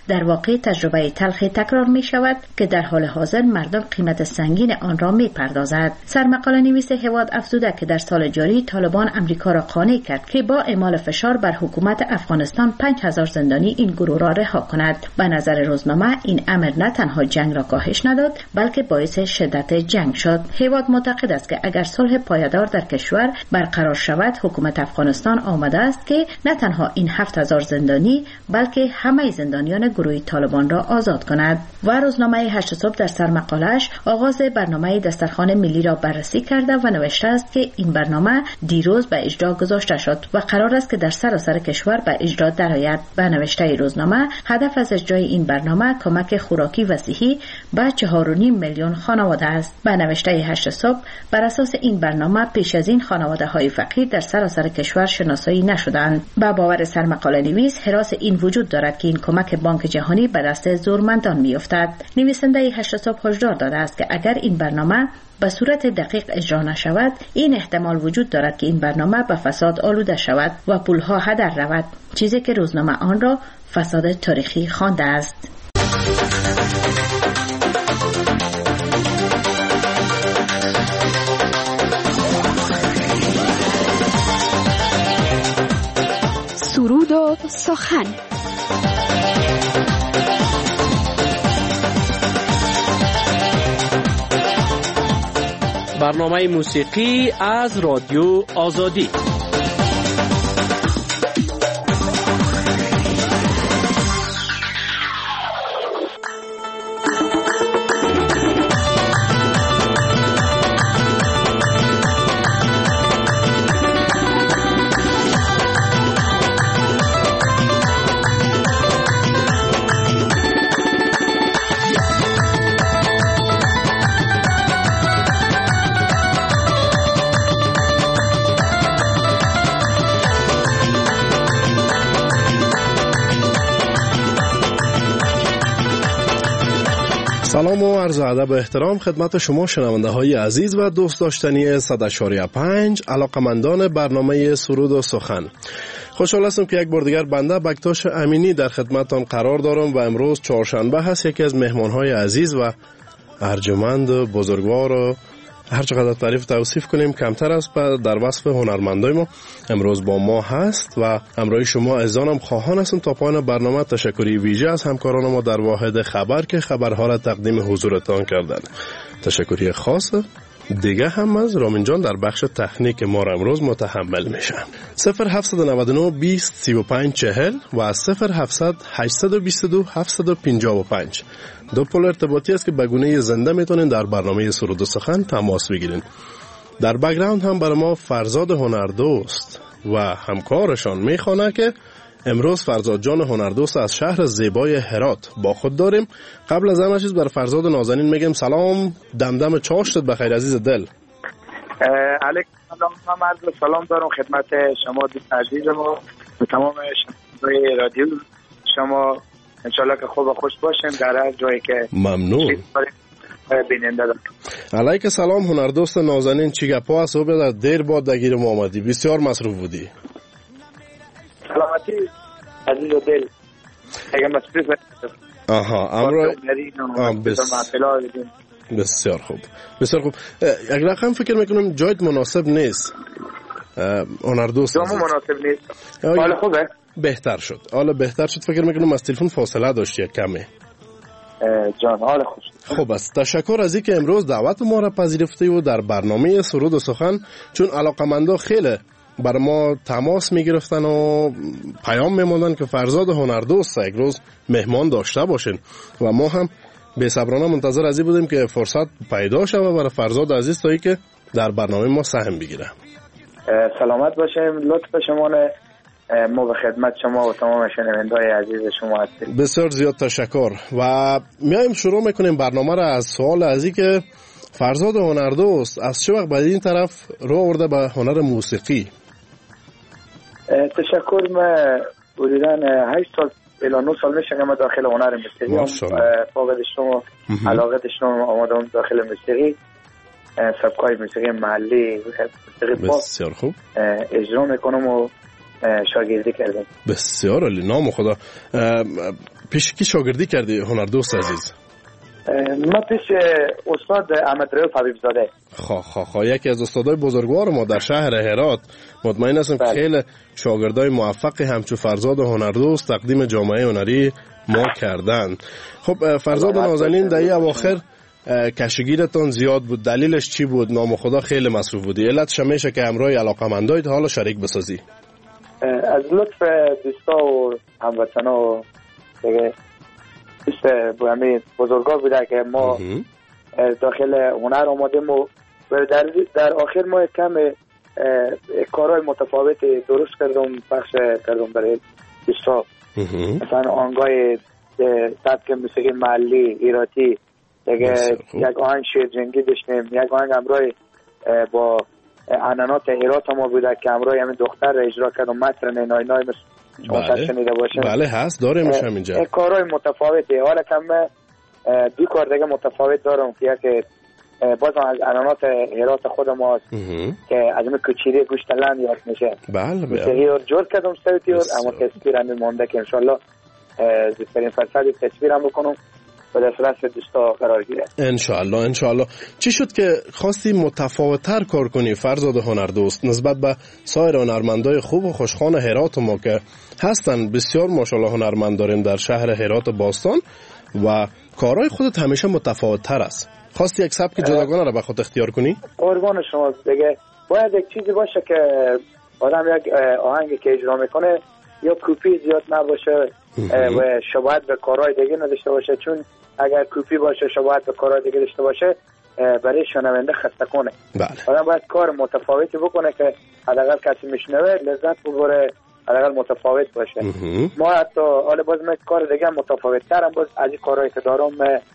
در واقع تجربه تلخی تکرار می شود که در حال حاضر مردم قیمت سنگین آن را می پردازد. سرمقاله نویس هواد افزوده که در سال جاری طالبان امریکا را قانع کرد که با اعمال فشار بر حکومت افغانستان 5000 زندانی این گروه را رها کند. به نظر روزنامه این امر نه تنها جنگ را کاهش نداد بلکه باعث شدت جنگ شد. هواد معتقد است که اگر صلح پایدار در کشور برقرار شود حکومت افغانستان آماده است که نه تنها این 7000 زندانی بلکه همه زندانیان گروه طالبان را آزاد کند. و روزنامه 8 صبح در سرمقاله‌اش آغاز برنامه دسترخوان ملی را بررسی کرده و نوشته است که این برنامه دیروز به اجرا گذاشته شد و قرار است که در سراسر کشور به اجرا درآید. به نوشته روزنامه هدف از اجرای این برنامه کمک خوراکی و صحی به 4.5 میلیون خانواده است. به نوشته 8 صبح بر اساس این برنامه پیش از این خانواده‌های فقیر در سراسر کشور شناسایی نشدند. با باور سرمقاله نویس حراس این وجود دارد که این کمک بانک جهانی به دست زورمندان میافتد. نویسنده 8 صبح هشدار داده است که اگر این برنامه به صورت دقیق اجرا نشود این احتمال وجود دارد که این برنامه به فساد آلوده شود و پولها هدر رود، چیزی که روزنامه آن را فساد تاریخی خوانده است. سرود و سخن. برنامه موسیقی از رادیو آزادی. سلام و عرض ادب و احترام خدمت شما شنونده های عزیز و دوست داشتنی 100.5 علاقمندان برنامه سرود و سخن. خوشحال هستم که یک بار دیگر بنده بکتاش امینی در خدمتتان قرار دارم و امروز چهارشنبه هست. یکی از مهمان های عزیز و ارجمند و بزرگوار و هر چقدر تعریف توصیف کنیم کمتر است در وصف هنرمندای ما امروز با ما هست و همراه شما عزیزانم خواهان هستم تا پایان برنامه. تشکری ویژه از همکاران ما در واحد خبر که خبرها را تقدیم حضورتان کردند. تشکری خاص دیگه هم از رامین جان در بخش تکنیک ما را امروز متحمل میشن. 0799 20 35 40 و 0700 822 755 دو پل ارتباطی است که به گونه زنده میتونین در برنامه سرود و سخن تماس بگیرین. در بک‌گراند هم برای ما فرزاد هنردوست و همکارشان میخوانه که امروز فرزاد جان هنردوست از شهر زیبای هرات با خود داریم. قبل از همه چیز بر فرزاد نازنین میگم سلام، دمدم چاشتت بخیر عزیز دل. علیکم سلام، من عرض سلام دارم خدمت شما دوست عزیز ما و تمام شنوندگان رادیو شما. انشالله که خوب و خوش باشین در هر جایی که ممنون بیننده دارم. علیک سلام هنردوست نازنین، چی گپا است؟ در دیر بعد دگیر ما آمدی، بسیار مصروف بودی. سلامتی عزیز و دل اگه مصروف امرو بسیار خوب بسیار خوب. یک رقم فکر میکنم جایت مناسب نیست هنردوست. جامو مناسب نیست. حالا خوبه؟ بهتر شد. حالا بهتر شد. فکر میکنم از تلفن فاصله داشتی کمی. جان حال خوش. خوب است. تشکر از اینکه امروز دعوت ما را پذیرفتی و در برنامه سرود و سخن چون علاقمندا خیلی بر ما تماس میگرفتن و پیام میموندن که فرزاد هنردوست یک روز مهمان داشته باشین و ما هم بی‌صبرانه منتظر از این بودیم که فرصت پیدا شود برای فرزاد عزیز تا اینکه در برنامه ما سهم بگیره. سلامت باشیم. لطف شما ما به خدمت شما و تمام شنونده‌های عزیز شما هستیم. بسیار زیاد تشکر و میایم شروع میکنیم برنامه را از سوال از این که فرزاد هنردوست از چه وقت بعد این طرف رو آورده به هنر موسیقی؟ تشکر. من حدوداً 8 سال الی 9 سال میشه که من داخل هنر موسیقی فاقد شما علاقه داشتم آمدم داخل موسیقی سبکای موسیقی محلی موسیقی پاپ بسیار خوب اجرا میکنم و شاگردی کردم. بسیار عالی، نام خدا. پیش کی شاگردی کردی هنردوست عزیز؟ ما پیش استاد احمد رؤوف حبیبزاده. خب یکی از استادای بزرگوار ما در شهر هرات. مطمئن هستم که خیلی شاگردای موفقی همچون فرزاد هنردوست تقدیم جامعه هنری ما کردن. خب فرزاد نازنین در این اواخر کشگیرتان زیاد بود، دلیلش چی بود؟ نام خدا خیلی مصروف بودی، علتش میشه که همراه علاقمندایت حالا شریک بسازی. از لطف دوستا و هموطنا و دیگه دوست همه بزرگا بوده که ما داخل هنر آمدیم و در آخر ما کم کارهای متفاوت درست کردم، پخش کردم برای دوستا. مثلا آهنگای سبک موسیقی محلی ایراتی، دیگه یک آهنگ شیر جنگی داشتیم، یک آهنگ همراه با عنعنات هرات ما بوده که همراه همین دختر را اجرا کردم، متر نای نای شما شنیده باشیم. بله هست، داریم اینجا کارهای متفاوته. حالا که من دو کار دیگه متفاوت دارم که یک بازم از عنعنات هرات خود ماست که از این کوچیری گوشت لند یاد میشه. بله موسیقی رو جور کردم صوتی رو، اما تصویر هم مونده که انشالله زیسترین فرصتی تصویر هم بکنم و دسترس دوستا قرار گیره انشالله. چی شد که خواستی متفاوت‌تر کار کنی فرزاد هنردوست نسبت به سایر هنرمندای خوب و خوشخوان هرات ما که هستن؟ بسیار ماشاءالله هنرمند داریم در شهر هرات باستان و کارهای خودت همیشه متفاوت‌تر است. خواستی یک سبک جداگانه را به خود اختیار کنی؟ قربان شما. دیگه باید یک چیزی باشه که آدم یک آهنگی که اجرا میکنه یا کپی زیاد نباشه و شباهت به کارهای دیگه نداشته باشه، چون اگر کپی باشه شباهت به کارهای دیگه داشته باشه برای شنونده خسته کنه. آدم باید کار متفاوتی بکنه که حداقل کسی میشنوه لذت ببره، حداقل متفاوت باشه. ما حتی حالا باز من کار دیگه متفاوت ترم، باز از این کارهایی که دارم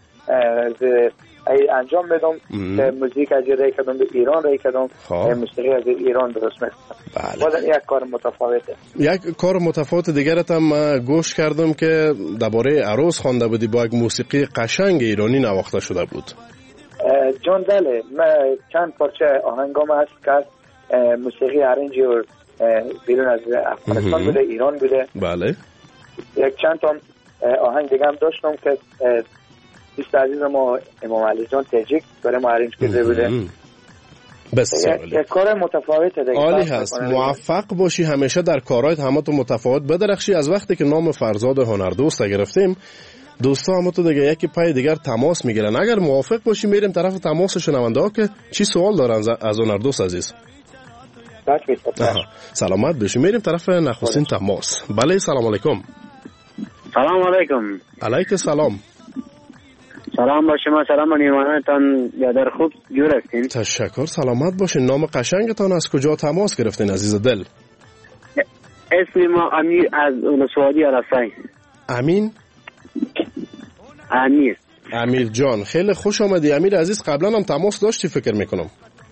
انجام میدم که موزیک از رای کردم به ایران رای کردم، موسیقی از ایران درست میکنم. بازم یک کار متفاوته. یک کار متفاوت دیگرت هم گوش کردم که درباره عروس خوانده بودی، با یک موسیقی قشنگ ایرانی نواخته شده بود. جان بله، من چند پارچه آهنگام هست که موسیقی ارنجی و بیرون از افغانستان بوده، ایران بوده. بله. یک چند تا آهنگ دیگه هم داشتم که دوست عزیز ما امام علی جان تاجیک برای ما ارنج کرده بوده. بسیار یک کار متفاوته دیگه. عالی هست. موفق باشی، همیشه در کارهایت همه تو متفاوت بدرخشی. از وقتی که نام فرزاد هنردوست گرفتیم دوستا هم تو دیگه یکی پای دیگر تماس میگیرن. اگر موافق باشی میریم طرف تماس شنونده ها که چی سوال دارن از هنردوست عزیز. سلامت باشی. میریم طرف نخستین تماس. بله سلام علیکم. سلام علیکم. علیک سلام. سلام با شما، سلام با نیرومندتان، یادر خوب جور هستین؟ تشکر، سلامت باشین. نام قشنگتان از کجا تماس گرفتین عزیز دل؟ اسم ما امیر از ولسوالی عرفه. امیر جان، خیلی خوش آمدی امیر عزیز. قبلا هم تماس داشتی فکر میکنم؟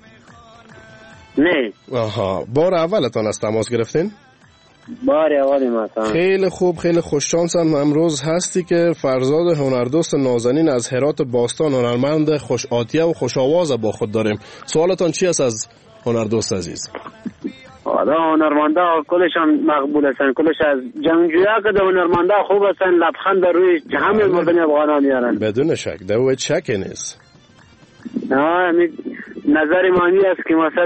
نه. بار اولتان از تماس گرفتین؟ بار اولی ما. خیلی خوب، خیلی خوش شانس هم امروز هستی که فرزاد هنردوست نازنین از هرات باستان هنرمند خوش آتیه و خوش آواز با خود داریم. سوالتان چی است از هنردوست عزیز؟ حالا هنرمندا کلش هم مقبول هستن، کلش از جنگجویا که در هنرمندا خوب هستن، لبخند در روی همه مردم افغانان میارن. بدون شک، در او شکی نیست. نظر مانی است که مثلا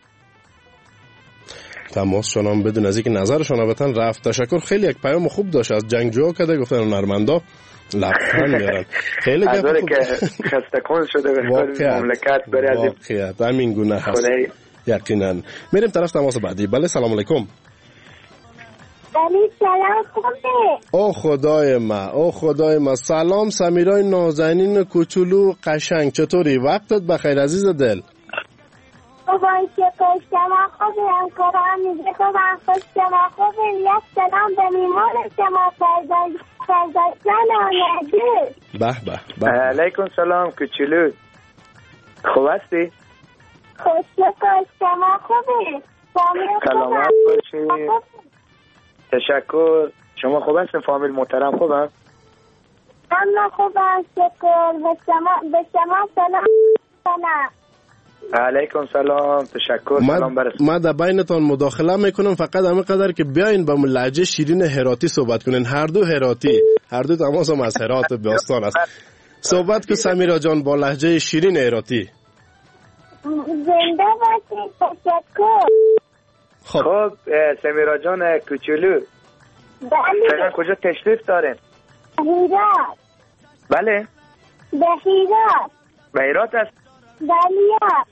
تماس شنام بدون از اینکه نظرشون وطن رفت. تشکر. خیلی یک پیام خوب داشت از جنگجوها که گفتن هنرمندا لبخند میارن. خیلی گفت که خسته کن شده به مملکت بره از واقعیت همین گونه هست. یقینا. میریم طرف تماس بعدی. بله سلام علیکم. بله سلام خوبه. او خدای ما. سلام سمیرای نازنین کوچولو قشنگ، چطوری؟ وقتت بخیر عزیز دل. بابای که شما خوبه، همکاران میگه بابا شما خوبه. یک سلام به میمان شما فرزاد جان آمده. به علیکم سلام کوچولو، خوب هستی؟ خوش بکن، شما خوبه؟ سلامت باشی. تشکر. شما خوب هستین؟ فامیل محترم خوب هم؟ اما خوب هست شکر. به شما سلام کنم. علیکم سلام. تشکر. سلام برسون. من در بینتان مداخله میکنم، فقط همه قدر که بیاین با لهجه شیرین هراتی صحبت کنین. هر دو هراتی. هر دو تماس هم از هرات باستان است. صحبت که سمیرا جان با لهجه شیرین هراتی. زنده باشید. تشکر. خب سمیرا جان کوچولو، بله. کجا تشریف دارین؟ هیرات. بله. به هیرات. به هیرات است؟ بله.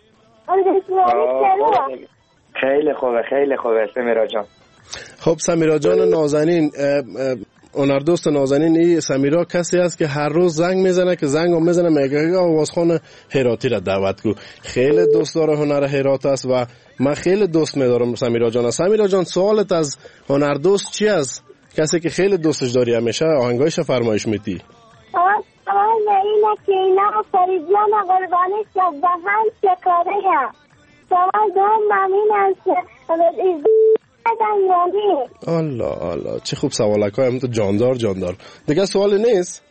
خیلی خوبه خیلی خوبه سمیرا جان. خب سمیرا جان نازنین، هنردوست نازنین، این سمیرا کسی است که هر روز زنگ میزنه که زنگ هم میزنه میگه آوازخوان هراتی را دعوت کو. خیلی دوست داره هنر هرات است و من خیلی دوست میدارم سمیرا جان. سمیرا جان سوالت از هنردوست چی است؟ کسی که خیلی دوستش داری همیشه آهنگایش فرمایش میدی. اینه که اینا فریجان قربانی شد به هم شکاره هم شما دوم ممین است الله چه خوب سوالک های هم تو جاندار دیگه سوالی نیست؟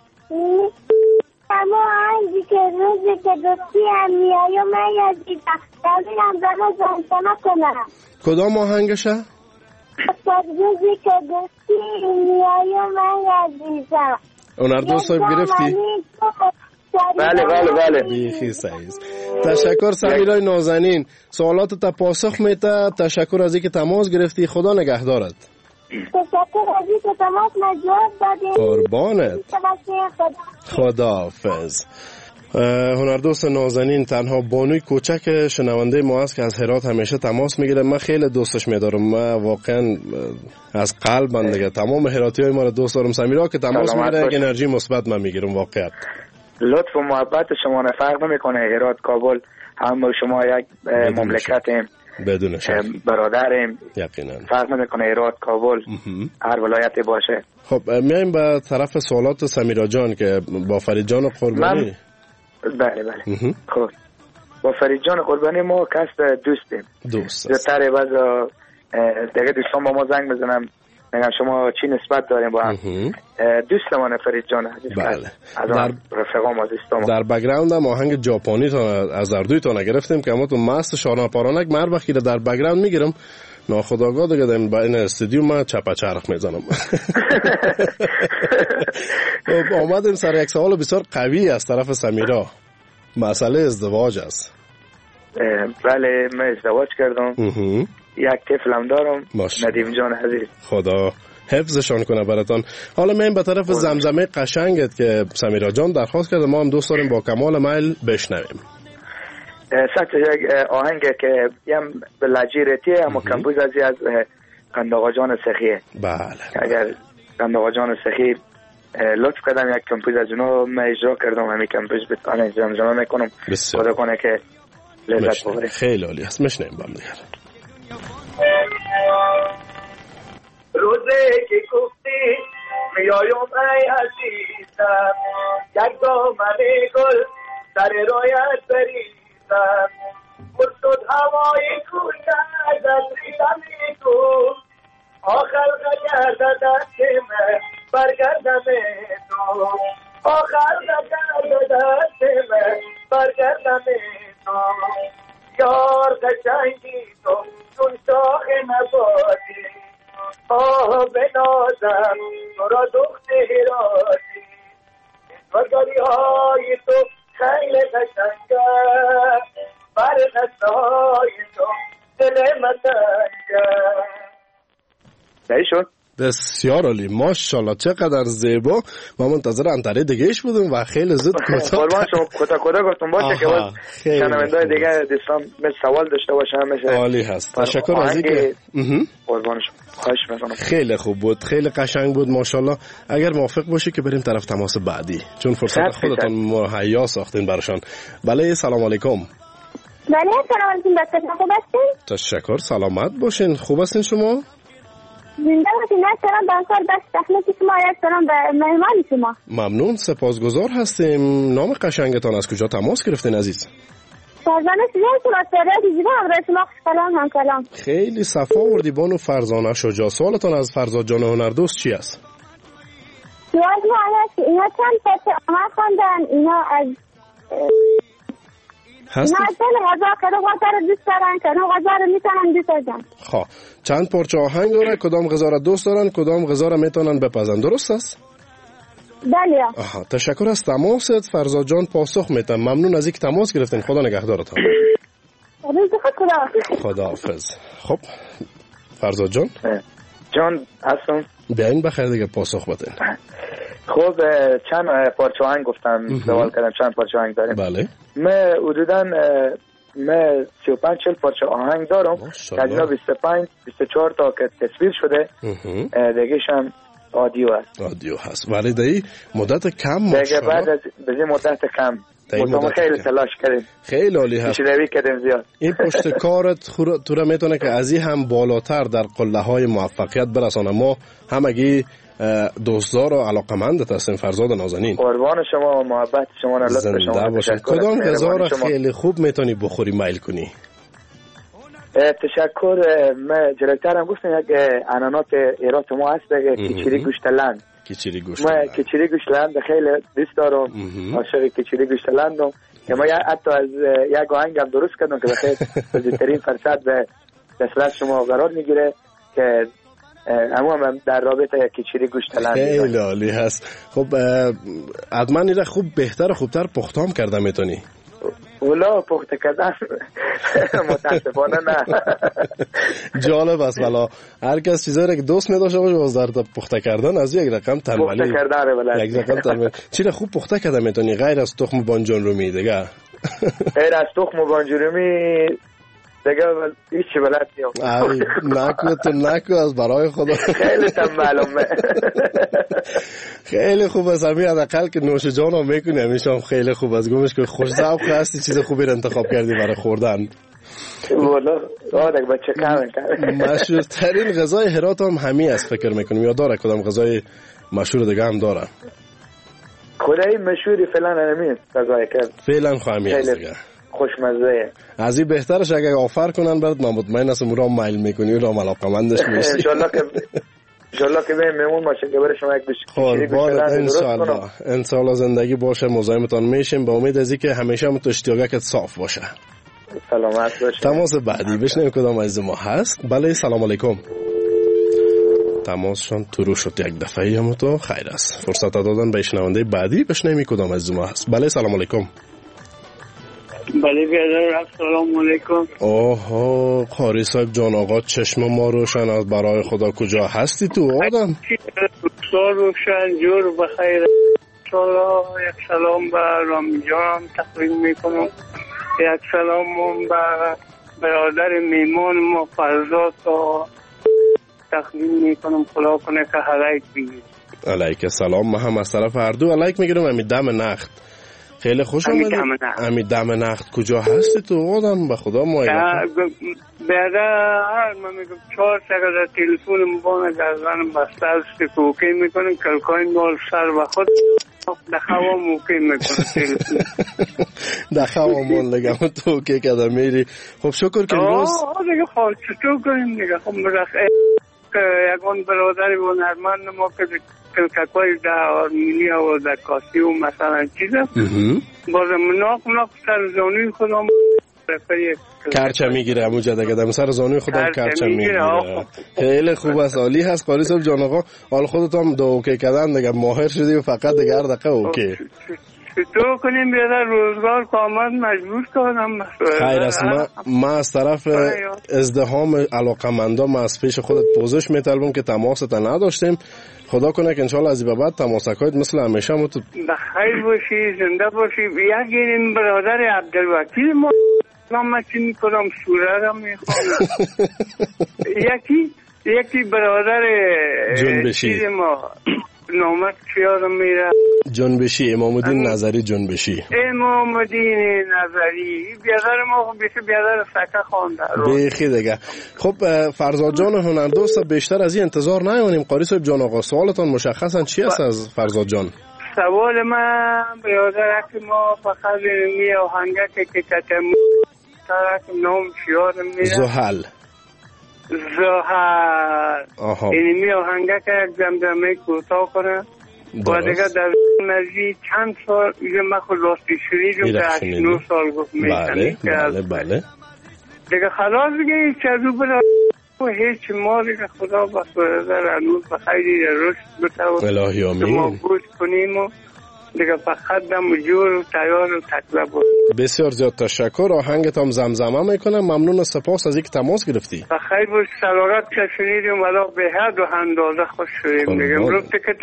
اما آنجی که روزی که دوستی هم میایی و من یادیدم دارم برای زنسانه کنم. کدام آهنگشه؟ روزی که دوستی میایی و من یادیدم. هنردوست صاحب گرفتی؟ بله بیخی سعیز. تشکر سمیرای نازنین، سوالات تا پاسخ میده. تشکر از اینکه تماس گرفتی. خدا نگهدارت. تشکر از اینکه تماس نجات دادی. قربانت. خدا حافظ. هنردوست نازنین تنها بانوی کوچک شنونده ما است که از هرات همیشه تماس میگیره. من خیلی دوستش میدارم. من واقعا از قلبم دیگه تمام هراتی های ما رو دوست دارم. سمیرا که تماس میگیره انرژی مثبت من میگیرم. واقعا لطف و محبت شما فرق نمیکنه. هرات کابل هم شما یک مملکتیم، بدون شک برادریم. یقینا فرق نمیکنه هرات کابل هر ولایتی باشه. خب میایم به طرف سوالات سمیرا جان که با فرید جان قربانی. بله خب با فرید جان قربانی ما کس دوست زیادتر بعضا دیگه دوستان با ما زنگ بزنم میگم شما چی نسبت داریم با هم. دوستمانه فرید جان عزیز. بله. از رفقام از دوستام. در بک‌گراند هم آهنگ ژاپنی از اردوی تا گرفتیم که ما تو مست شارنا پارانک مر وقتی در بک‌گراند میگیرم ناخودآگاه دیگه در این استودیو من چپا چرخ میزنم. آمدیم سر یک سوال بسیار قوی از طرف سمیرا. مسئله ازدواج است. بله من ازدواج کردم. یک طفلم دارم. ندیم جان عزیز. خدا حفظشان کنه براتان. حالا من به طرف زمزمه قشنگت که سمیرا جان درخواست کرده ما هم دوست داریم با کمال میل بشنویم. سخت یک آهنگ که یم به لجیرتی اما کمپوز از قنداغا جان سخیه. بله. اگر قنداغا جان سخی لطف کردم یک کمپوز از اونو من اجرا کردم همین کمپوز بتانه زمزمه میکنم. خدا کنه که لذت ببرید. خیلی عالی است. میشنیم با هم دیگر. روزه که گفتی میایم ای عزیزم یک دامن گل سر رایت بریزم مرسد هوای کوچه از ریدم تو آخر گرده دست من برگردم تو آخر گرده دست من برگردم تو یار قشنگی تو چون شاخ نبادی بنازم تو را دخت هراتی وگری های تو خیلی قشنگه بر قصه های تو دل من تنگه. صحیح شد؟ بسیار عالی. ماشاءالله چقدر زیبا. ما منتظر انتره دیگهش بودیم و خیلی زود قربان شما کتا گفتم باشه که باز شنونده‌های دیگه دوستان سوال داشته باشه همیشه. عالی هست. تشکر از اینکه قربان شما. خواهش می‌کنم. خیلی خوب بود. خیلی قشنگ بود ماشاءالله. اگر موافق باشی که بریم طرف تماس بعدی چون فرصت خودتون مهیا ساختین براشون. بله سلام علیکم. بله سلام علیکم. خوب هستین؟ تشکر. سلامت باشین. خوب هستین شما؟ زنده باشین. سلام بانکار بس تخلیق شما. سلام به مهمان شما. ممنون سپاسگزار هستیم. نام قشنگتان از کجا تماس گرفتین عزیز؟ فرزانه شجاع سراسره دیجیبا همراه شما. سلام هم سلام. خیلی صفا وردی بانو فرزانه شجاع. سوالتان از فرزاد جان هنردوست چی است؟ سوال ما است اینا چند پارچه آهنگ خواندن. اینا از هست؟ نه غذا کدوم غذا رو دوست دارن کدوم غذا رو میتونن دوست دارن. چند پارچه آهنگ داره. کدام غذا رو دوست دارن کدام غذا رو میتونن بپزن. درست است؟ بله. آها، تشکر از تماست فرزاد جان. پاسخ میدم. ممنون از اینکه تماس گرفتین. خدا نگهدارتان. خداحافظ. خب فرزاد جان هستم. بیاین بخیر دیگه پاسخ بدین. خب چند پارچه آهنگ گفتم، سوال کردم چند پارچه آهنگ داریم. بله. من حدوداً 35-40 پارچه آهنگ دارم که از اینا 25-24 تا که تصویر شده، دیگهش هم آدیو هست. ولی دیگه مدت کم دیگه بعد از مدت کم خیلی تلاش کردیم، خیلی عالی هست، پیشروی کردیم زیاد. این پشت کارت تو را میتونه که از این هم بالاتر در قله های موفقیت برسانه. ما همگی دوستدار و علاقمندت هستیم فرزاد نازنین. قربان شما و محبت شما، لطف شما باشه. کدام غذا را خیلی خوب میتونی بخوری میل کنی؟ تشکر. من جلوتر هم گفتم یک انانات ایرات ما هست کیچیری گوشتلند. من کیچیری گوشتلند خیلی دوست دارم، عاشق کیچیری گوشتلندم که ما حتی از یک آهنگ هم درست کردم که بخیر بزرگترین فرصت به دسترس شما قرار میگیره که هم در رابطه کیچیری گوشتلند خیلی عالی هست. خب حتما این خوب بهتر و خوبتر پختام کرده میتونی؟ اولا پخته کردن متاسفانه نه. جالب است. والا هر کس چیزایی را که دوست می‌داشته باشه باز در پخته کردن از یک رقم تنبلی. پخته کردن یک رقم تنبلی. چیزا خوب پخته کرده میتونی غیر از تخم بانجان رومی دیگه؟ غیر از تخم بانجان رومی دیگه هیچ بلد نیستم. نکو از برای خدا. خیلی تنبلم. خیلی خوب است. همین حداقل که نوش جان رو میکنی همیشه خیلی خوب است. گمش که خوش ذوق هستی، چیز خوبی رو انتخاب کردی برای خوردن. والله آدک بچه کامن کرد. مشهورترین غذای هرات هم همین است فکر میکنم، یا داره کدام غذای مشهور دیگه هم داره؟ خدایی مشهوری فعلا همین غذای کرد. فعلا خواهمی است دیگه. خوشمزه. از این بهترش اگه آفر کنن برات من مطمئن هستم اون را میل میکنی و را علاقمندش میشی. انشالله که میمون باشه که برای شما یک انشالله انشالله زندگی باشه، مزاحمتان میشیم با امید از اینکه همیشه هم تو اشتیاقت صاف باشه. سلامت باشه. تماس بعدی بشنویم کدام از ما هست. بله سلام علیکم. تماسشون تو رو شد یک دفعه هم تو خیر است. فرصت دادن به شنونده بعدی بشنویم کدام از ما هست. بله سلام علیکم. بله بیادر سلام علیکم. اوه قاری صاحب جان آقا چشم ما روشن از برای خدا کجا هستی تو آدم؟ بسیار روشن جور بخیر. انشالله یک سلام به رامی جانم تقدیم میکنم، یک سلام به برادر میمان ما فرزاد تقدیم میکنم. خدا کنه که علیک بگید. علیک سلام. ما هم از طرف هردو علیک میگیرم. امی دم نخت خیلی خوش آمدید. امی دم نخت کجا هستی تو آدم؟ به خدا ما بعدا من میگم 4 ساعت تلفن مبانه گردنم بسته است کوکی میکنم کلکای نال سر و خود دخوا موکی میکنم دخوا مون لگم تو که کده میری. خب شکر که روز دیگه خواهد چطور کنیم دیگه. خب مرخه یکان برادری و نرمند ما که کلکاکوی در آرمینیا و در کاسی و مثلا چیزم بازم مناق سر زانوی خودم کرچه میگیره همون جده قدم سر زانوی خودم کرچه میگیره. خیلی خوب است، عالی هست. قاری صاحب جان آقا حال خودت هم دو اوکی کردن دیگه ماهر شدی و فقط دیگه هر دقیقه اوکی تو کنیم بیادر روزگار کامل مجبور کنم. خیر است. ما از طرف ازدهام علاقمندا ما از پیش خودت پوزش میطلبم که تماست نداشتیم. خدا کنه که انشالله از این به بعد تماسکایت مثل همیشه تو بخیر باشی، زنده باشی. یکی این برادر عبدالوکیل ما نامه چی میکنم سوره را میخوانم. یکی برادر جنبشی ما نامه چیارم میره جنبشی امام الدین نظری جنبشی امام الدین نظری بیادر ما بیادر سکه خوانده بیخی دیگه. خب فرزاد جان هنردوست بیشتر از این انتظار نیانیم. قاری صاحب جان آقا سوالتان مشخصا چی است از فرزاد جان؟ سوال من برادر که ما فقط می آهنگه که کتم نام چیارم میره زحل این می آهنگه که یک دمدمه کوتاه کنه و دیگه در نزدیک چند سال یه من خود راستی شنیدم که 8-9 سال گفت میشنی بله دیگه خلاص دیگه چه رو برای و هیچ ما دیگه خدا بخیر هنوز بخیری رشد بتوان الهی آمین ما گوش کنیم و دیگه فقط دم جور و تیار و تکله بود. بسیار زیاد تشکر. آهنگت هم زمزمه میکنم. ممنون و سپاس از اینکه تماس گرفتی. بخیر باش. سلامت که شنیدیم ولی به حد و اندازه خوش شدیم دیگه. امروز تکت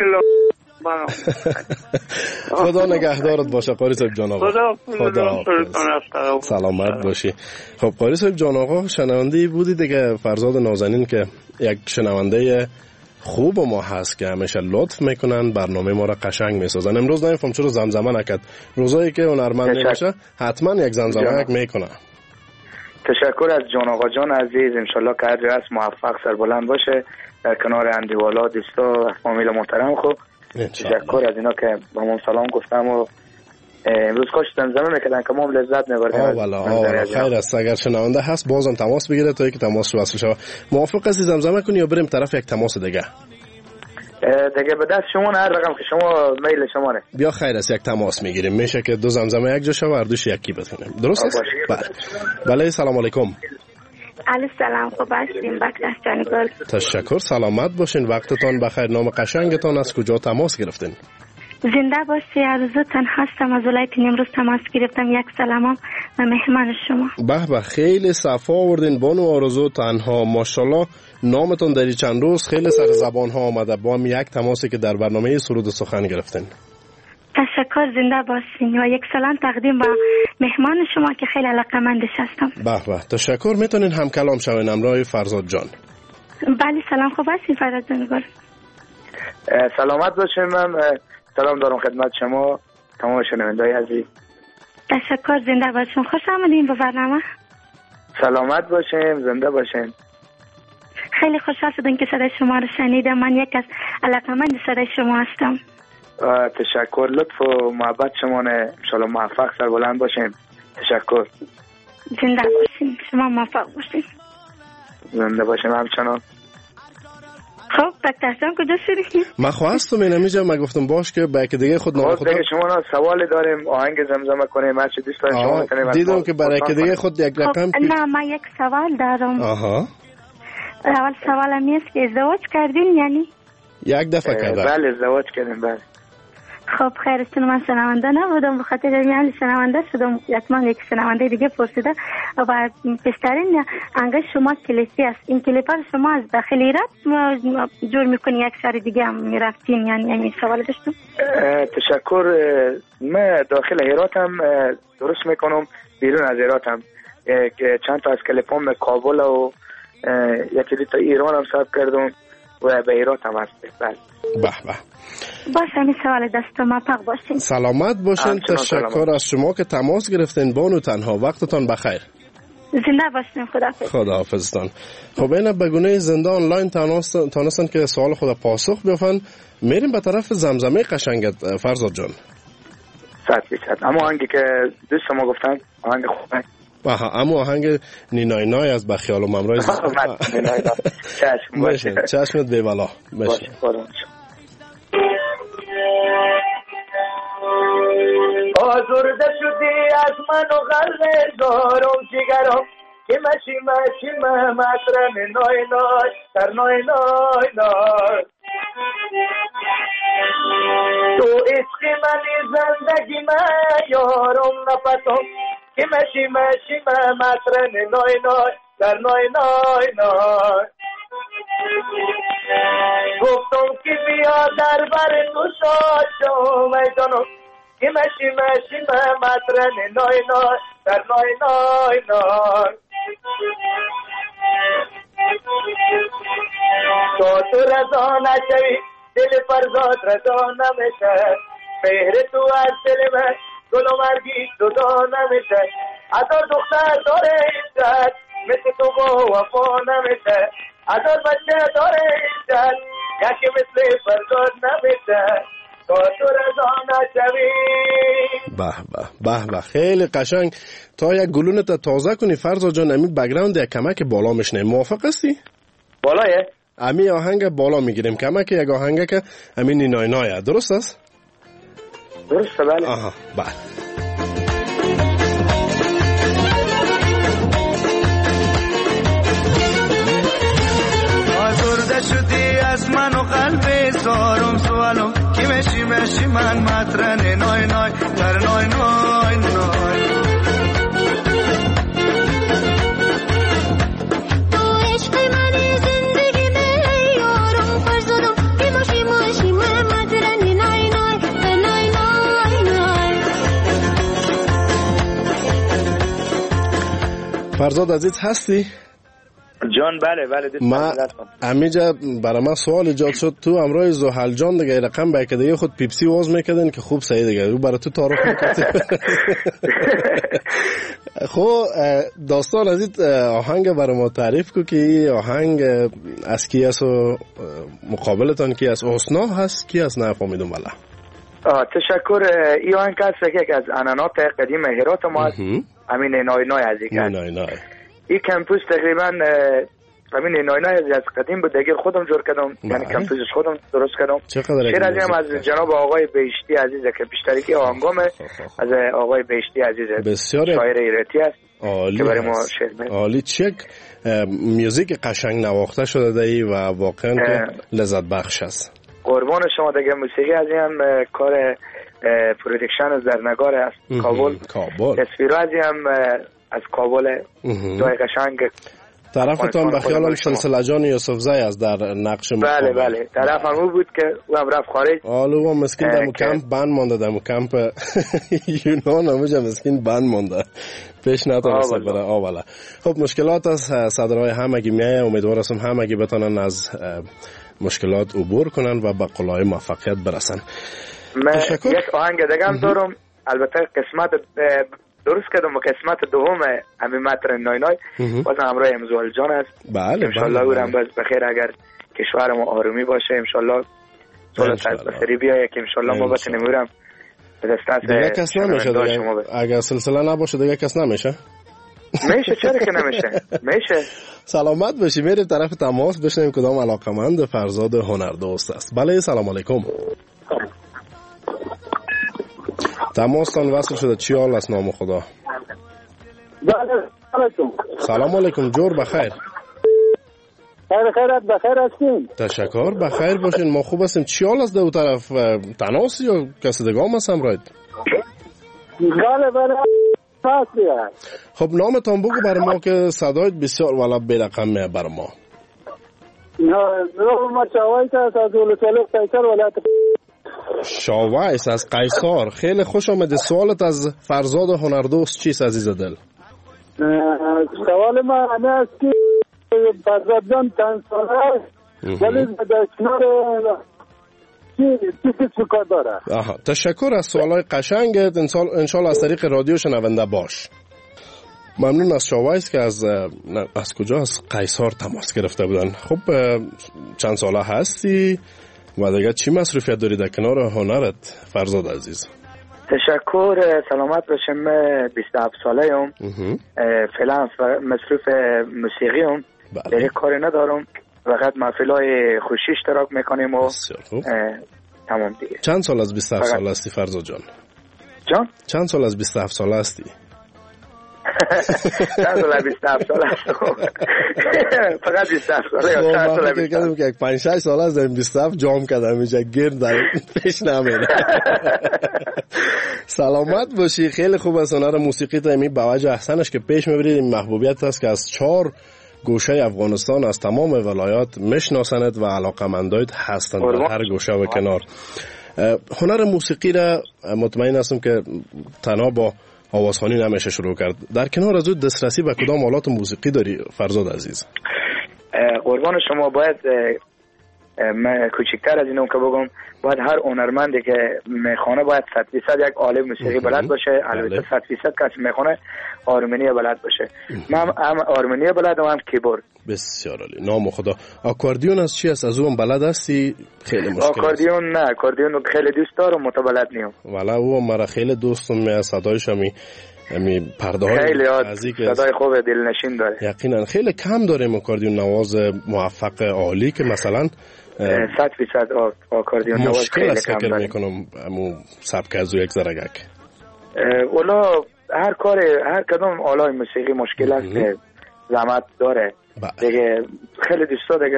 خدا نگهدارت باشه قاری صاحب جان آقا. خدا سلامت باشی. خب قاری صاحب جان آقا شنونده بودی دیگه. فرزاد نازنین که یک شنونده خوب ما هست که همیشه لطف میکنن، برنامه ما را قشنگ میسازن. امروز نمیفهم چرا زمزمه نکرد. روزایی که هنرمند میشه حتما یک زمزمه میکنه. تشکر از جان آقا جان عزیز. انشالله که هر هست موفق سربلند باشه در کنار اندیوالا دوستا و فامیل محترم. خوب تشکر از اینا که با من سلام گفتم و امروز کاش زمزمه میکردن که ما لذت میبردیم. والا خیر است. اگر شنونده هست بازم تماس بگیره تا اینکه تماس رو وصل شود. موافق هستی زمزمه کنی یا بریم طرف یک تماس دیگه؟ دیگه به دست شما هر رقم که شما میل شما نه. بیا خیر است یک تماس میگیریم. میشه که دو زمزمه یک جا شود هر دوش یکی بتونیم. درست است؟ بله. سلام علیکم. علیکم سلام. خوب هستین؟ بخت جانگل. تشکر. سلامت باشین. وقتتان بخیر. نام قشنگتان از کجا تماس گرفتین؟ زنده باشی. آرزوتان هستم. از ولایت نیمروز تماس گرفتم. یک سلامم و مهمان شما. به خیلی صفا آوردین بانو آرزو تنها. ماشاءالله نامتون در چند روز خیلی سر زبان ها آمده. با هم یک تماسی که در برنامه سرود سخن گرفتین. تشکر. زنده باشین و یک سلام تقدیم با مهمان شما که خیلی علاقه‌مندش هستم. به تشکر. میتونین هم کلام شوین امرای فرزاد جان. بله سلام. خوب هستین فرزاد جان؟ سلامت باشین. من سلام دارم خدمت شما تمام شنونده‌های عزیز. تشکر. زنده باشین. خوش آمدین به برنامه. سلامت باشین. زنده باشین. خیلی خوشحال شدم که صدای شما رو شنیدم. من یک از علاقه‌مند صدای شما هستم. تشکر. لطف و محبت شما نه. ان شاء الله موفق سربلند باشین. تشکر. زنده باشین. شما موفق باشین. زنده باشین همچنان. خب بکترشان کجا شدید؟ من خواستم اینمیجا من گفتم باش که با که دیگه خود نام خود دیگه شما سوال داریم آهنگ زمزمه کنیم هر چی دوست دارید شما میتونید. دیدم که برای که دیگه خود یک رقم. نه من یک سوال دارم. اول سوالم است که ازدواج کردین یعنی؟ یک دفعه کردم. بله ازدواج کردیم. بله. خب خیرستون. من شنونده نبودم بخاطر همین شنونده شدم. حتما یک شنونده دیگه پرسیده و بیشترین انگار شما کلیپی است. این کلیپ رو شما از داخل ایران جور میکنی یک شهر دیگه هم میرفتین یعنی این سوال داشتم. تشکر. من داخل ایران هم درست میکنم بیرون از ایران هم که چند تا از کلیپام کابل و یکی تا ایران هم ثبت کردم و به ایران هم هست. بله. به باشه همین سوال دست موفق باشین. سلامت باشین. تشکر از شما که تماس گرفتین بانو تنها. وقتتان بخیر. زنده باشین. خداحافظتان. خب اینا به گونه زنده آنلاین تانستن که سوال خود پاسخ بیافن. میریم به طرف زمزمه قشنگت فرزاد جان. 100%. اما آهنگی که دوست ما گفتن آهنگ خوبه. اما آهنگ نینای نای از بخیال و ممرای چشمت بیوالا باشه. آزرده شدی از من و غله دارم جگرم که مشی مطرم نای نای در نای نای نای تو عشق منی زندگی من یارم نپتم که مشی مطرم نای نای در نای نای نای گفتم که بیا در بر تو شاد شو میدانم که مشی مطرم نای نای در نای نای نای تو رضا نشوی دل فرزاد رضا نمیشه مهر تو از دل من گل و مرگی جدا نمیشه هزار دختر داره عزت مثل تو با وفا نمیشه هزار بچه داره عزت یکی مثل فرزاد نمیشه تو رضا نشوی. به خیلی قشنگ. تا یک گلونت تازه کنی فرزاد جان امید بگراند یک کمک بالا میشنه. موافق هستی؟ بالایه؟ امی آهنگ بالا میگیریم کمک یک آهنگ که امین نینای نایه. درست است؟ درسته بله. بله. جدا شدی از من و قلب زارم سوالم کی مشی من مطرن نای نای در نای نای نای فرزاد عزیز هستی؟ جان بله ما امیجا برای من سوال ایجاد شد. تو امروز زحل جان دیگه رقم با که دیگه خود پیپسی واز میکردن که خوب صحیح دیگه رو برای تو تعارف میکردی. خب داستان عزیز آهنگ برای ما تعریف کو که آهنگ از کی است و مقابلتان کی است؟ حسنا هست کی است؟ نفهمیدم والا. تشکر. این آهنگ است که از عنعنات قدیم هرات ما امین نای عزیز نای این کمپوس تقریبا امین نای از قدیم بود دیگه خودم جور کردم یعنی کمپوسش خودم درست کردم. شعر از جناب آقای بهشتی عزیزه که بیشتری آهنگام از آقای بهشتی عزیزه بسیار شاعر ایرانی است که برای ما شعر می‌نویسه. عالی. چک موزیک قشنگ نواخته شده دی و واقعا لذت بخش است. قربان شما. دیگه موسیقی از این کار پرودکشن از درنگار است کابل. تصویر از این از کابل جای قشنگ طرفتان به خیالم سلسله جان یوسف زی از در نقش مقابل. بله طرف هم بود که او هم رفت خارج. او مسکین دمو کمپ بند مانده دمو کمپ یونان همونجا مسکین بند مانده پیش نتونسته بره آولا. خب مشکلات از صدرهای همگی میایه. امیدوار هستم همگی بتانن از مشکلات عبور کنن و به قلای موفقیت برسن. یک آهنگ دیگه هم دارم البته قسمت درست کردم و قسمت دوم همین متر نای نای باز همراه امزوال جان است. بله انشالله او هم باز بخیر اگر کشور ما آرومی باشه انشالله صلح بخیری بیایه که انشالله ما بتونیم او هم به دست دیگه کس نمیشه اگر سلسله نباشه دیگه کس نمیشه میشه. چرا که نمیشه میشه. سلامت باشی. میریم طرف تماس بشنیم کدام علاقمند فرزاد هنردوست است. بله سلام علیکم. تماستان وصل شده. چی حال است نام خدا؟ سلام علیکم. جور بخیر. خیرت بخیر هستیم. تشکر بخیر باشین. ما خوب هستیم. چی حال است دو طرف؟ تناسی یا کسی دیگه هم هستم راید؟ بله خب نامتان بگو بر ما که صدایت بسیار والا بیرقمه بر ما. نام شاوایس است از ولایت قیصر ولایت. شاوایس از قیصر. خیلی خوش آمده. سوالت از فرزاد هنردوست چیست عزیز دل؟ سوال من همه است که فرزاد جان چند ساله است ولی در کنار چی کار داره؟ تشکر از سوالای قشنگت. انشالله از طریق رادیو شنونده باش. ممنون از شاوایس که از کجا؟ از قیصر تماس گرفته بودن. خب چند ساله هستی و دیگه چی مصروفیت داری در کنار هنرت فرزاد عزیز؟ تشکر. سلامت باشم. 27 ساله ام. فعلا مصروف موسیقی ام. دیگه کاری ندارم. فقط محفلای خوشی اشتراک میکنیم و تمام دیگه. چند سال از 27 سال هستی فرزاد جان؟ چند سال از 27 سال هستی؟ چند سال از 27 سال هستم. فقط 27 ساله یا چند سال از 27 که 5-6 سال از 27 جام کردم اینجا گرد در پیش نمیره. سلامت باشی. خیلی خوب است. هنر موسیقی تا با وجه احسنش که پیش میبرید. این محبوبیت است که از 4 گوشه افغانستان از تمام ولایات میشناسند و علاقمندایت هستند در هر گوشه و کنار. هنر موسیقی را مطمئن هستم که تنها با آوازخوانی نمیشه شروع کرد. در کنار از او دسترسی به کدام آلات موسیقی داری فرزاد عزیز؟ قربان شما. باید من کوچکتر از اینم که بگم باید هر هنرمندی که میخونه باید 100% یک آله موسیقی بلد باشه. البته 100% کسی میخونه آرمنی بلد باشه. من هم آرمنی بلدم هم کیبورد. بسیار عالی. نام خدا. آکاردیون از چی است؟ از اون بلد هستی؟ خیلی مشکل آکاردیون نه. آکاردیون خیلی دوست دارم متبلد نیم. والا او مرا خیلی دوستم می صدایش می پرده های خیلی صدای خوب دلنشین داره. یقینا خیلی کم داریم آکاردیون نواز موفق عالی که مثلا 100% آکاردیون نواز خیلی کم داره. فکر میکنم امو سبک از یک زرگک. اولا هر کدوم آلای موسیقی مشکل است که زحمت داره. دیگه خیلی دوستا دیگه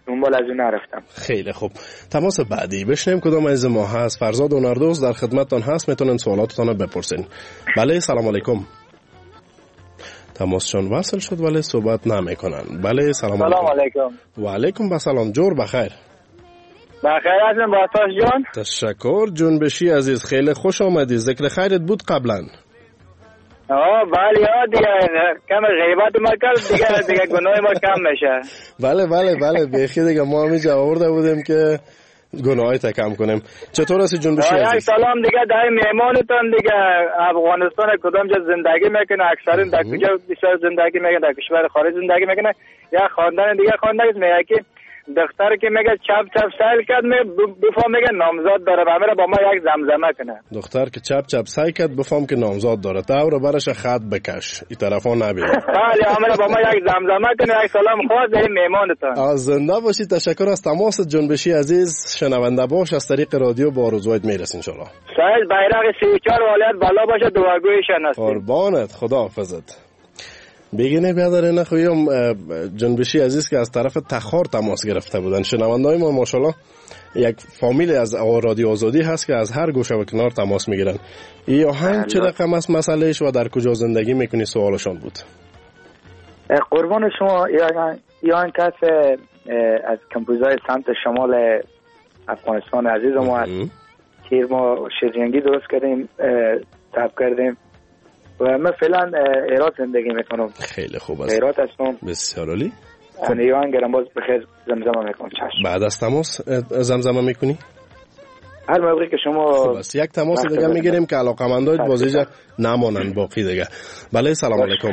دنبال از اون نرفتم. خیلی خوب. تماس بعدی بشنیم کدام از ما هست. فرزاد هنردوست در خدمتتان هست، میتونن سوالاتتان رو بپرسین. بله سلام علیکم. تماسشون وصل شد ولی صحبت نمیکنن. بله سلام علیکم. و علیکم السلام. جور بخیر. بخیر هستم باتاش جان. تشکر جنبشی عزیز، خیلی خوش آمدی. ذکر خیرت بود قبلا. بله دیگه کم غیبت ما کرد دیگه گناه ما کم میشه. بله بیخی دیگه ما همینجا آورده بودیم که گناهی تا کم کنیم. چطور هستی جنبشی عزیز؟ یک سلام دیگه در میمانتان دیگه. افغانستان کدام جا زندگی میکنه؟ اکثرا در کجا بیشتر زندگی میکنه؟ در کشور خارج زندگی میکنه؟ یا خاندان دیگه خاندانی میگه که دختر که میگه چپ سیل کرد بفهم میگه نامزاد داره و میره با ما یک زمزمه کنه. دختر که چپ سیل کرد بفهم که نامزاد داره تا رو برش خط بکش این طرفا نبینه. بله میره با ما یک زمزمه کنه. یک سلام خاص به میمانتان. زنده باشی. تشکر از تماس جنبشی عزیز. شنونده باش از طریق رادیو با آرزویت میرس ان شاء الله. شاید بیرق 34 ولایت بالا باشه دعاگویشان هستیم. قربانت خدا حافظت. بگینه بیادره نخویم جنبشی عزیز که از طرف تخار تماس گرفته بودن. شنونده‌های ما ماشاءالله یک فامیل از رادیو آزادی هست که از هر گوشه و کنار تماس میگیرن. این آهنگ چه رقم است مسئلهش و در کجا زندگی میکنی؟ سوالشان بود. قربان شما این آهنگ کس از کمپوزای سمت شمال افغانستان عزیز ما هست که ما شیرجنگی درست کردیم تاب کردیم و من فعلا ایراد زندگی میکنم. خیلی خوب است. ایراد هستم. بسیار عالی. ایران گرم باز بخیر زمزمه میکنم. چشم. بعد از تماس زمزمه میکنی؟ هر موقعی که شما خوب است. یک تماس دیگه میگیریم که علاقمندایت بازیجا نمانن باقی دیگه. بله سلام علیکم.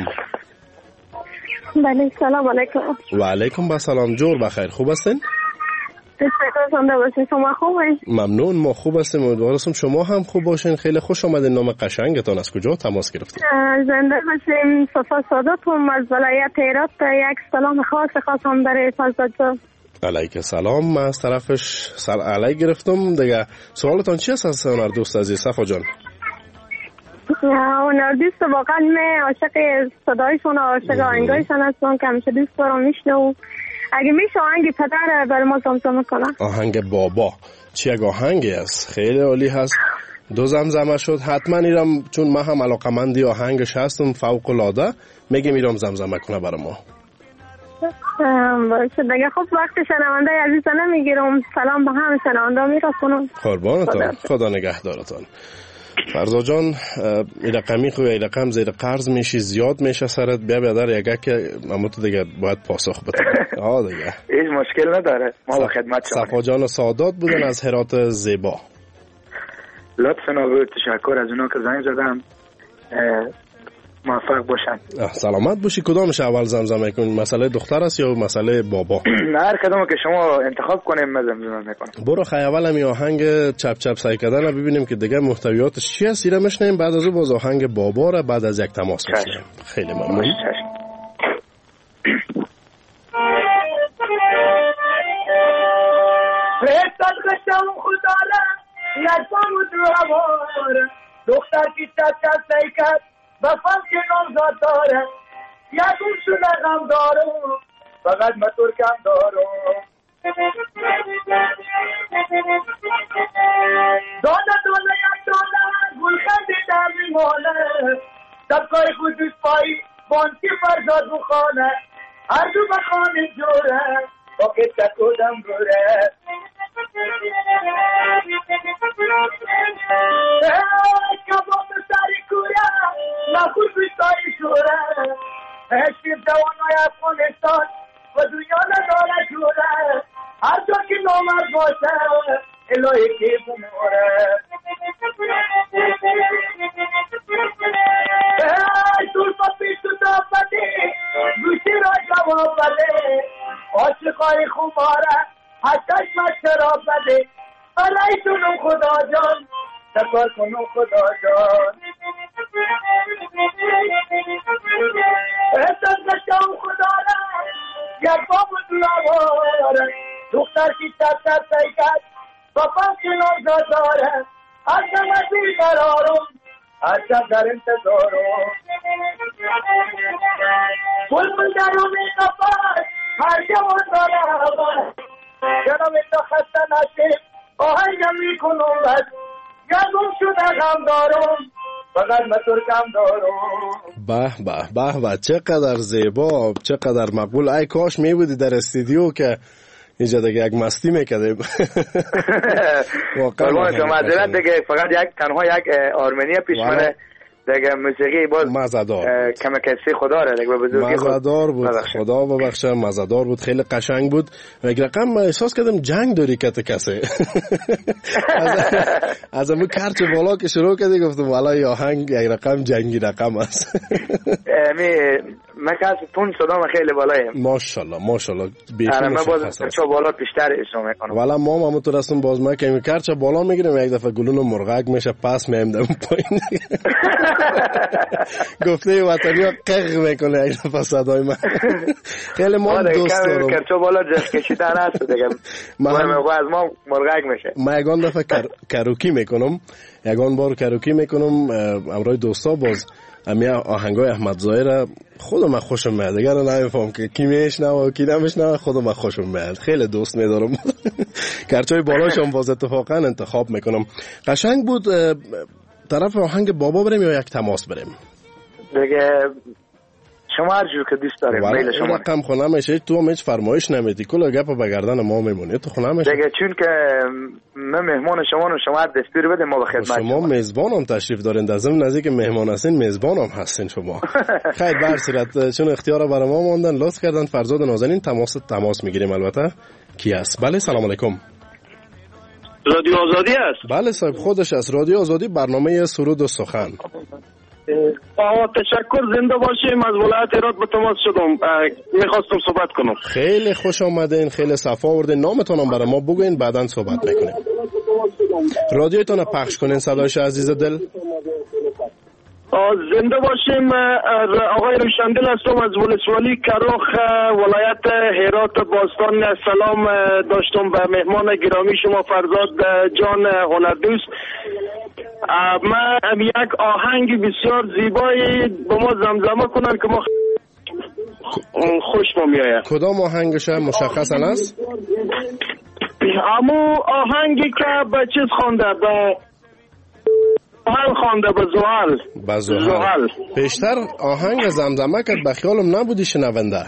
بله سلام علیکم. و علیکم السلام. جور بخیر. خوب هستین؟ تشکر زنده باشین. شما خوبین؟ ممنون ما خوب هستیم. امیدوارم شما هم خوب باشین. خیلی خوش آمدین. نام قشنگتان از کجا تماس گرفتید؟ زنده باشین. صفا ساداتم از ولایت هرات. یک سلام خاص خواستم برای فرزاد جان. علیک السلام. من از طرفش سر علی گرفتم دیگه. سوالتان چی است از هنردوست عزیز صفا جان؟ هنردوست واقعا من عاشق صدایشون و عاشق آهنگایشون هستم که همیشه دوست دارم میشنوم. اگه میشه آهنگ پدر برای ما زمزمه کنم. آهنگ بابا چی یک آهنگی است؟ خیلی عالی هست. دو زمزمه شد. حتما ایرم چون من هم علاقمندی آهنگش هستم فوق العاده میگم ایرم زمزمه کنه برای ما. باشه دیگه. خب وقت شنونده عزیز نمیگیرم. سلام به همه شنونده میرسونم. قربانتان. خدا نگهدارتان. فرزا جان این رقمی خوی این رقم زیر قرض میشی زیاد میشه سرت بیا در یگه که اموت دیگه باید پاسخ بده. دیگه هیچ مشکل نداره. ما با خدمت شما. صفا جان سادات بودن از هرات زیبا. لطفاً و تشکر از اونا که زنگ زدم. موفق باشن. سلامت باشی. کدامش اول زمزمه کنین؟ مسئله دختر است یا مسئله بابا؟ هر کدومو که شما انتخاب کنیم من زمزمه میکنم. برو خیلی اول هم آهنگ چپ سعی کردن رو ببینیم که دیگه محتویاتش چی است. ایره میشنیم بعد از اون باز آهنگ بابا رو بعد از یک تماس میشنیم. خیلی ممنون. فرستاد قشم خدا نظام دواره دختر کی چپ سعی کرد بفهم که نامزاد داره یکون شونه غم دارم فقط من ترکم دارم دانه یک دانه گل خنده در میمانه دبکای خود دوست پایی بانتی فرزاد بخانه هر دو بخانه جوره با که چکودم بوره کباب سری کوره نخور بیستایی شوره هشتیم دوانای افغانستان و دنیا نداره جوره هر جا که نامرد باشه الهی که بموره دور پا پیش تو دافته گوشی را جواب بده عاشقای خوباره حتیش مشتراب بده علیتونم خدا جان تکار کنم خدا جان احساس نشم خدا را یک باب دلواره دختر کی چپ سعی کرد بابا که نامزاد داره هر شب از بیقرارم هر شب در انتظارم بلبل درون قفس مریم و دارم جناب تا خسته نشیم آهنگم میکنم بس یادم شده غم دارم فقط مترکم دارم. به به چقدر زیبا، چقدر مقبول. ای کاش میبودی در استودیو که اینجا دیگه یک مستی میکردیم. واقعا معذرت دیگه، فقط تنها یک آرمنی پیش منه دیگه، موسیقی باز مزدار کم کسی خدا را دیگه بزرگی مزدار بود. خدا ببخشه مزدار بود، خیلی قشنگ بود. یک رقم احساس کردم جنگ داری کسی. از امو کرچ بالا که شروع کردی گفتم والله یا آهنگ یک رقم جنگی رقم است. من کاس تون صدام خیلی بالایه. ماشاءالله ماشاءالله. من باز کرچ بالا بیشتر اجرا میکنم. والا ما همونطور هستم، باز ما که کرچ بالا میگیریم یک دفعه گلون مرغک میشه پس میام دم پایین. گفته وطنی ها قق میکنه یک دفعه صدای من. خیلی ما دوست دارم. کرچ بالا جس کشیدن هست دیگه. ما از ما مرغک میشه. ما یگان دفعه کروکی میکنم، یگان بار کروکی میکنم امرای دوستا. باز امی آهنگای احمد ظاهر خودم خوشم میاد، دیگه نمیفهم که کی میشنوه کی نمیشنوه، خودم خوشم میاد، خیلی دوست میدارم. کرچای بالاش هم باز اتفاقا انتخاب میکنم. قشنگ بود. طرف آهنگ بابا بریم یا یک تماس بریم؟ دیگه شما هر جور که دوست دارید میل شما. رقم خونه میشه، تو هم هیچ فرمایش نمیدی، کل گپ به گردن ما میمونه، تو خونه میشه دیگه. چون که من مهمان شما و شما دستور بده ما به خدمت شما میزبان هم تشریف دارین، در ضمن نزدیک مهمان هستین میزبان هم هستین شما. خیر بر صورت چون اختیار برای ما ماندن لطف کردن فرزاد نازنین تماس میگیریم. البته کی است؟ بله سلام علیکم. رادیو آزادی است؟ بله صاحب خودش است، رادیو آزادی، برنامه سرود و سخن. تشکر، زنده باشیم. از ولایت هرات به تماس شدم، میخواستم صحبت کنم. خیلی خوش آمدین، خیلی صفا آوردین. نامتون هم برای ما بگوین بعداً صحبت میکنیم. رادیوتون پخش کنین صدایش عزیز دل. زنده باشیم. آقای روشندل هستم از ولسوالی کروخ ولایت هرات باستان. سلام داشتم به مهمان گرامی شما فرزاد جان هنردوست. من یک آهنگ بسیار زیبایی با ما زمزمه کنن که ما خوش ما میآید. کدام آهنگش مشخصا است؟ امو آهنگی که به چیز خوانده، به زحل خوانده، به زحل. پیشتر آهنگ زمزمه کرد، به خیالم نبودی شنونده؟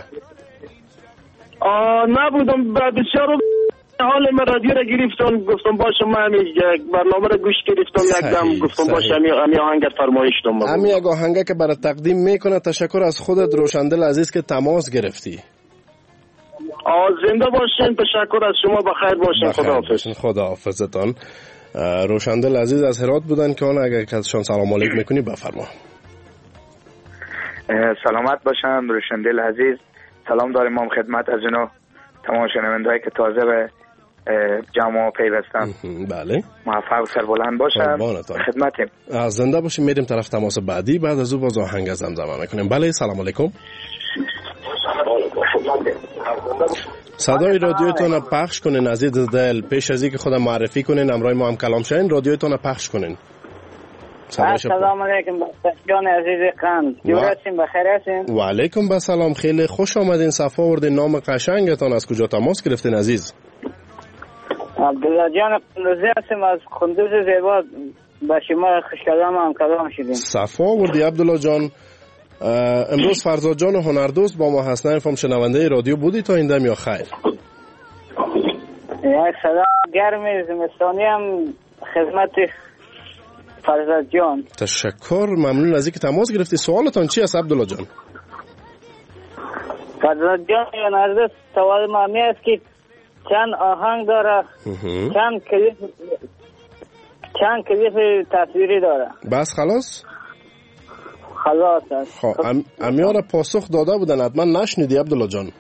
نبودم، بسیار حال من رادیو را گرفتم، گفتم باشه من یک برنامه را گوش گرفتم، یک دم گفتم باشه امی آهنگ فرمایش دم. امی یک آهنگ که برای تقدیم میکنه. تشکر از خودت روشندل عزیز که تماس گرفتی. زنده باشین، تشکر از شما، بخیر باشین. خداحافظ. خداحافظتان. روشندل عزیز از هرات بودن که اون اگر کسشان سلام علیک میکنی بفرما. سلامت باشن روشندل عزیز. سلام داریم ما خدمت از اینا تمام شنوندهایی که تازه به جمع پیوستن. بله موفق و سربلند باشن. خدمتیم. زنده باشیم. میریم طرف تماس بعدی، بعد از او باز آهنگ زمزمه میکنیم. بله سلام علیکم. صدای رادیوتون پخش کنین عزیز دل. پیش از اینکه خودم معرفی کنین امرای ما هم کلام شین، رادیوتون پخش کنین. سلام علیکم جان عزیز قند. جورتین بخیر هستین؟ و علیکم السلام. خیلی خوش آمدین، صفا آوردین. نام قشنگتون از کجا تماس گرفتین عزیز؟ عبدالله جان قندوزی هستم از قندوز زیبا. با شما خوش کلام شدیم. صفا آوردی عبدالله جان. امروز فرزاد جان هنردوست با ما هستن. فهم شنونده رادیو بودی تا این دم یا خیر؟ یک سلام گرمی زمستانی هم خدمت فرزاد جان. تشکر، ممنون از اینکه تماس گرفتی. سوالتان چی است عبدالله جان؟ فرزاد جان هنردوست، سوال ما می است که چند آهنگ داره، چند کلیپ تصویری داره. بس خلاص است. خب امیارا پاسخ داده بودن، حتما نشنیدی عبدالله جان.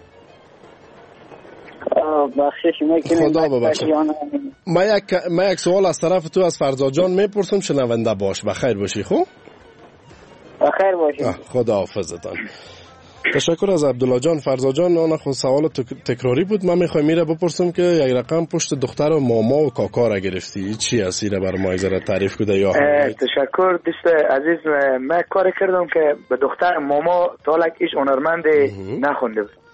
بخشش میکنیم. خدا ببخشید. ما یک سوال از طرف تو از فرزاد جان میپرسم، شنونده باش. بخیر باشی. خوب بخیر باشی. خدا حافظتان. تشکر از عبدالله جان. فرزاد جان اون خود سوال تکراری بود. من میخوام میره بپرسم که یک رقم پشت دختر و ماما و کاکا را گرفتی، چی هستی را برای ما ازره تعریف کده یا تشکر دوست عزیز. من کار کردم که به دختر ماما تا حالا هیچ هنرمند نخونده بود.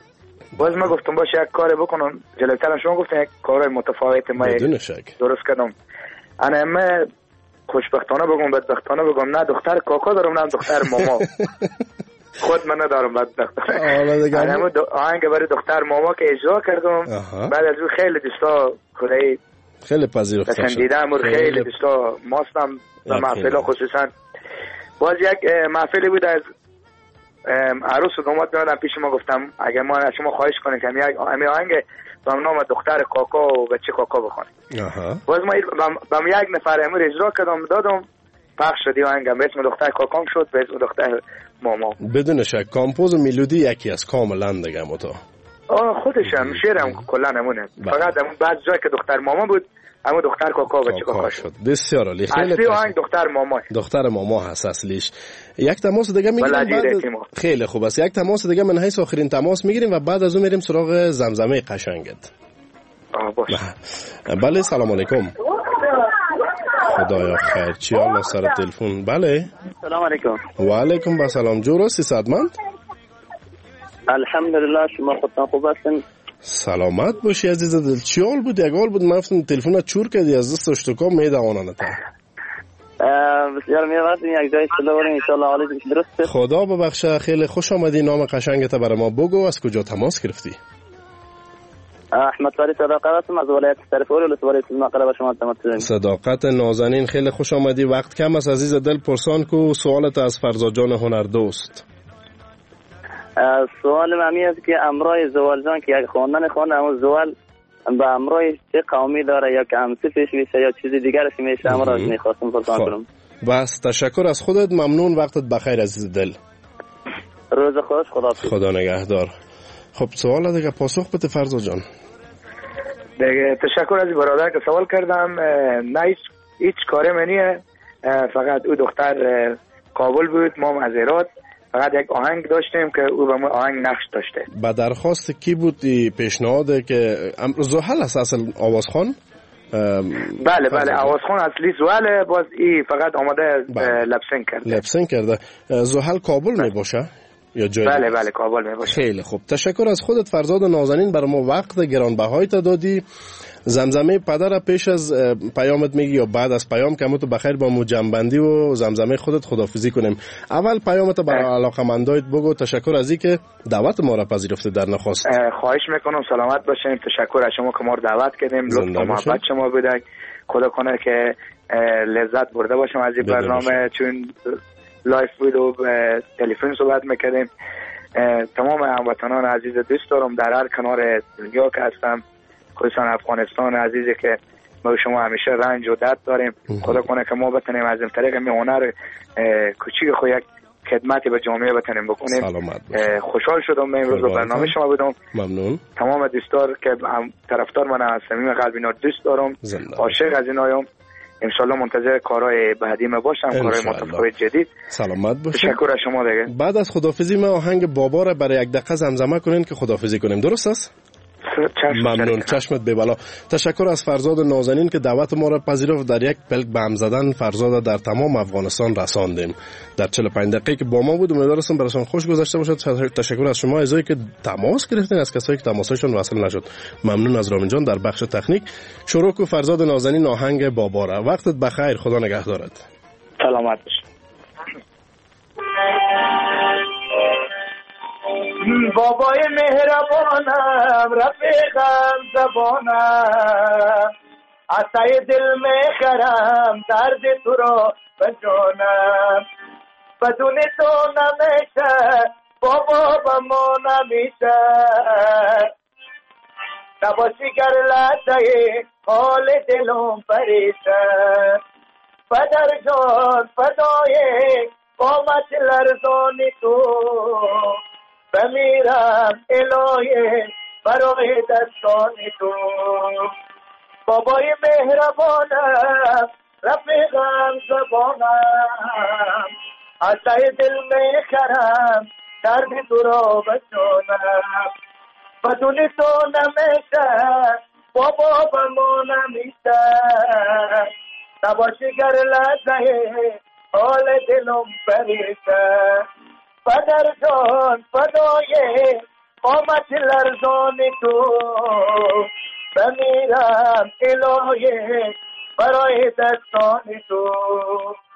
باز ما گفتم باشه یک کار بکنم. جلوتر شما گفتن یک کار متفاوت ما درست کردم. انا ما خوشبختانه بگم بدبختانه بگم نه دختر کاکا دارم نه دختر ماما. خود من ندارم بدبختانه. اما آهنگ برای دختر ماما که اجرا کردم بعد از اون خیلی دوستا خدایی خیلی پذیرفته شد. پسندیدم و خیلی دوستا ماستم و محفل خصوصا. باز یک محفلی بود از عروس و داماد میادم پیش ما گفتم اگه ما از شما خواهش کنیم که همین آهنگ با نام دختر کاکا و بچه کاکا بخونیم. باز ما با یک نفر امور اجرا کردم دادم پخش شدی آهنگم به اسم دختر کاکام شد به اسم دختر ماما. بدون شک کامپوز و میلودی یکی از کاملا دیگه متا. خودشم شعرم کلا نمونه. فقط بعد جایی که دختر ماما بود اما دختر کاکا و بچه کاکا شد. بسیار عالی. خیلی اصلی آهنگ دختر ماما. دختر ماما هست اصلیش. یک تماس دیگه میگیریم بعد خیلی خوب است. یک تماس دیگه من حیث آخرین تماس میگیریم و بعد از اون میریم سراغ زمزمه قشنگت. باشه. بله سلام علیکم. خدایا خیر چی حال سر تلفن؟ بله سلام علیکم. و علیکم و سلام. جو راستی صدمند؟ الحمدلله شما خودتان خوب هستین؟ سلامت باشی عزیز دل. چی حال بود؟ یک حال بود من گفتم تلفنت چور کردی از دست اشتکام میدوانم تا. بسیار می‌واسطیم یک جای اصطلاح بریم ان شاء الله حالت درسته. خدا ببخشه. خیلی خوش آمدی. نام قشنگت برای ما بگو. از کجا تماس گرفتی؟ احمد فاری صداقت هستم از ولایت سرپور ولسوالی سلمقره به شما تماس می‌گیرم. صداقت نازنین خیلی خوش آمدی. وقت کم است عزیز دل. پرسان کو سوالت از فرزاد جان هنردوست. سوال ممی است که امرای زوال جان که یک خواندن خانه اما زوال به امرای چه قومی داره یا که امسیفش میشه یا چیزی دیگرش میشه امراض میخواستم پرسان کنم. بس تشکر از خودت. ممنون. وقتت بخیر عزیز دل. روز خوش. خدا نگهدار. خب سوال دیگه پاسخ بده فرزاد جان. دیگه تشکر از برادر که سوال کردم. نه هیچ کاری منیه. فقط او دختر کابل بود ما از هرات. فقط یک آهنگ داشتیم که او به ما آهنگ نقش داشته. با درخواست کی بود پیشنهاد که زحل است اصل آوازخوان؟ بله آوازخوان اصلی زحل. باز ای فقط آماده لپسینگ کرده. زحل کابل می باشه یا جای؟ بله کابل می باشه. خیلی خوب. تشکر از خودت فرزاد نازنین. برای ما وقت گرانبهایی تا دادی. زمزمه پدر پیش از پیامت میگی یا بعد از پیام که تو بخیر با مو جنبندی و زمزمه خودت خدافظی کنیم؟ اول پیامت برای علاقمندایت بگو. تشکر از اینکه دعوت ما را پذیرفته در نخست. خواهش میکنم سلامت باشین. تشکر از شما که ما رو دعوت کردیم. لطف و محبت شما بوده. خدا کنه که لذت برده باشم از این برنامه چون لایف بود و تلفن صحبت میکردیم. تمام هموطنان عزیز دوست دارم در هر کنار دنیا که هستم خصوصا افغانستان عزیزی که ما شما همیشه رنج و درد داریم. خدا کنه که ما بتونیم از این طریق می هنر کوچیک خو یک خدمتی به جامعه بتونیم بکنیم. خوشحال شدم من امروز به برنامه شما بودم. ممنون. تمام دوستان که طرفدار من از صمیم قلب اینا دوست دارم. عاشق از اینایم. ان شاء الله منتظر کارهای بعدی ما باشم. کارهای متفاوت جدید. سلامت باشید. تشکر از شما دیگه. بعد از خدافظی ما آهنگ بابا را برای یک دقیقه زمزمه کنین که خدافظی کنیم. درست است؟ ممنون. چشمت به بالا. تشکر از فرزاد نازنین که دعوت ما را پذیرفت. در یک پلک به هم زدن فرزاد در تمام افغانستان رساندیم. در 45 دقیقه که با ما بود امیدوارم براتون خوش گذشته باشد. تشکر از شما عزیزایی که تماس گرفتین. از کسایی که تماسشون وصل نشد ممنون. از رامین جان در بخش تکنیک. شروع کو فرزاد نازنین آهنگ بابا را. وقتت بخیر. خدا نگهدارت. سلامت باش. بابای مهربانم رفیقم زبانم عصای دل میخرم درد تو را به جانم بدون تو نمیشه بابا با ما نمیشه نباشی گر لحظه حال دلم پریشه پدر جان فدای قامت لرزانی تو بمیرم الهی برای دستان تو بابای مهربانم رفیقم زبانم عصای دل میخرم درد تو را بجانم بدون تو نمیشه بابا با ما نمیشه نباشی گر لحظه حال دلم پریشه پدر جان فدای قامت لرزان تو بمیرم الهی برای دستان تو